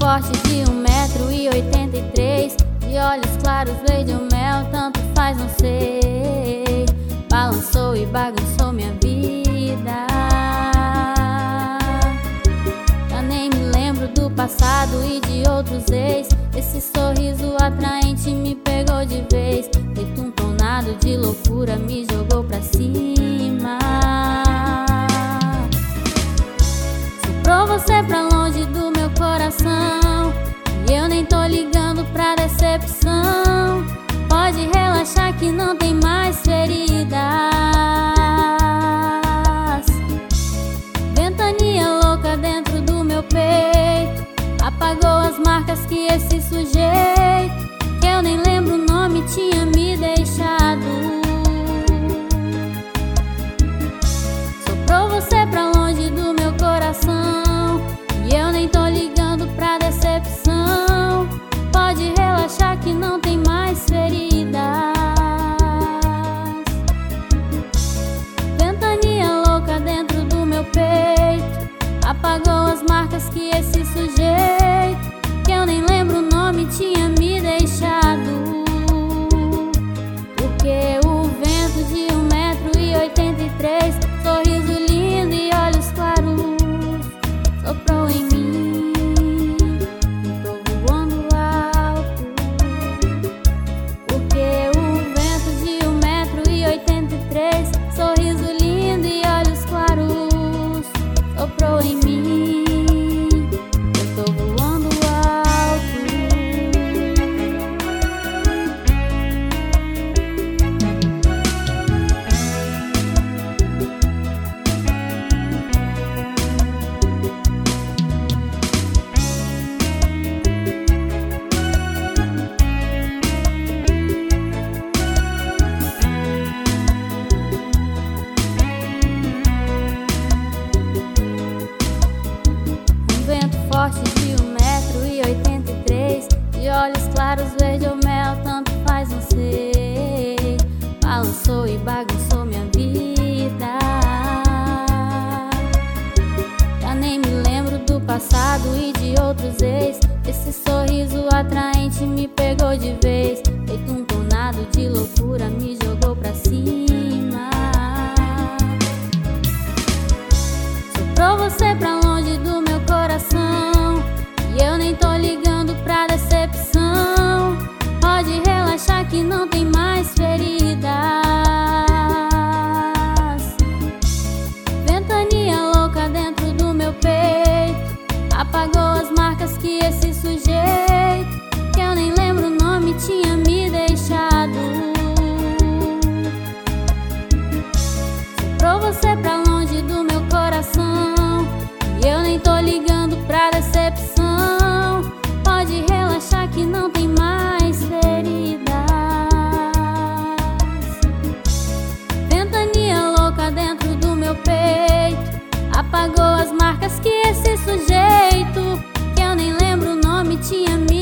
forte de 1,83 m, de olhos claros, verde ou mel, tanto faz, não sei. Balançou e bagunçou minha vida. Já nem me lembro do passado e de outros ex. Esse sorriso atraente me pegou de vez. Feito um tornado de loucura, me jogou pra cima. Soprou você pra longe do meu coração, e eu nem tô ligando pra decepção. Pode relaxar que não tem mais feridas. Ventania louca dentro do meu peito apagou as marcas que esse sujeito, que eu nem lembro o nome, tinha me deixado. Soprou você pra longe do meu coração, e eu nem tô ligando pra decepção. Pode relaxar que não tem mais feridas. Ventania louca dentro do meu peito apagou as marcas que esse sujeito, que eu nem lembro o nome, tinha me deixado. Porque o vento de 1,83 m, sorriso lindo e olhos claros, soprou em mim. Tô voando alto. Porque o vento de 1,83 m, sorriso lindo e olhos claros, soprou em mim. Eu tô voando alto. Forte de 1,83 m, de olhos claros, verde ou mel, tanto faz, não sei. Balançou e bagunçou minha vida. Já nem me lembro do passado e de outros ex. Esse sorriso atraente me pegou de vez. Feito um tornado de loucura, me jogou pra cima. Soprou você pra longe do meu coração, e eu nem tô ligando pra decepção. Pode relaxar que não tem mais feridas. Ventania louca dentro do meu peito apagou as marcas que esse sujeito, que eu nem lembro o nome, tinha me deixado. Soprou você pra longe do meu coração, e eu nem tô ligando pra decepção. Pode relaxar que não tem mais feridas. Ventania louca dentro do meu peito apagou as marcas que esse sujeito, que eu nem lembro o nome, tinha me